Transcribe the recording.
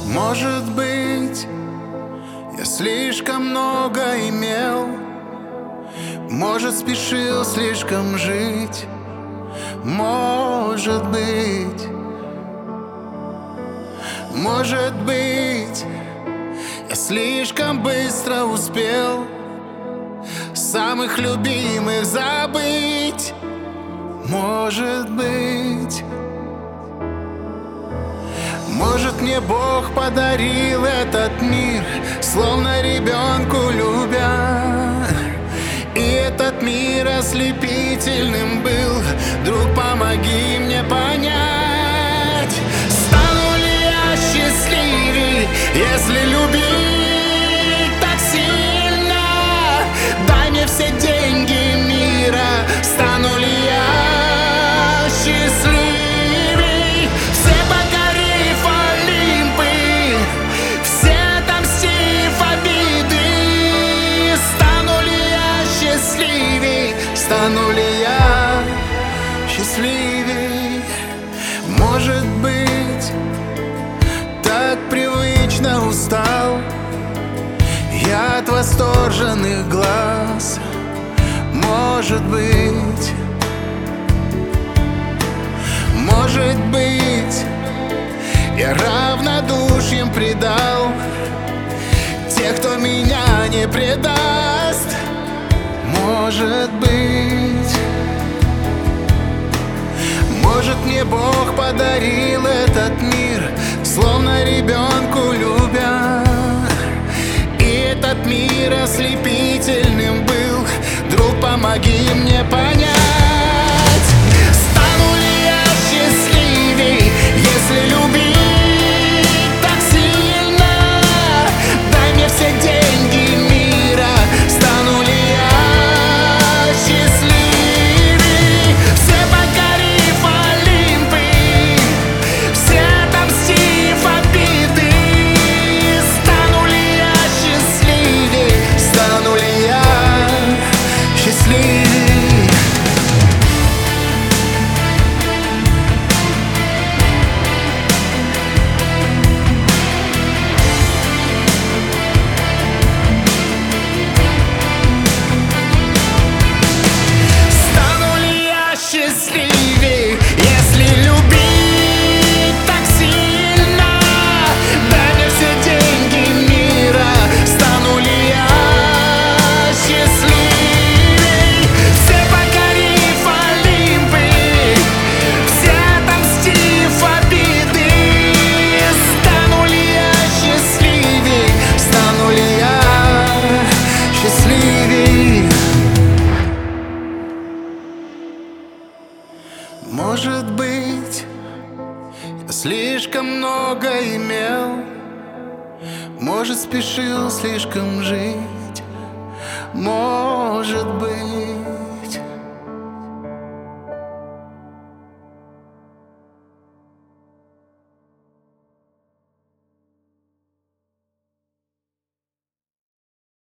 Может быть, я слишком много имел, может, спешил слишком жить. Может быть, я слишком быстро успел самых любимых забыть. Может быть, мне Бог подарил этот мир, словно ребенку любя. И этот мир ослепительным был. Друг, помоги мне понять, стану ли я счастливей, если любить так сильно? Дай мне все деньги мира, стану ли я счастливей? Все покорив Олимпы, все отомстив обиды, стану ли я счастливей? Стану ли я счастливей? Может быть, так привычно устал я от восторженных глаз. Может быть, я равнодушием предал тех, кто меня не предаст. Может быть, мне Бог подарил этот мир, словно ребенку любя. И этот мир ослепительным был. Друг, помоги мне понять, стану ли я счастливей, если любить так сильно? Дай мне все деньги мира, стану ли я счастливей? Все покорив Олимпы, все отомстив обиды, стану ли я счастливей? Стану ли я счастливей? Счастливей, если любить так сильно? Дай мне все деньги мира, стану ли я счастливей? Все покорив Олимпы, все отомстив обиды, стану ли я счастливей? Стану ли я счастливей? Может быть, я слишком много имел, может, спешил слишком жить. Может быть,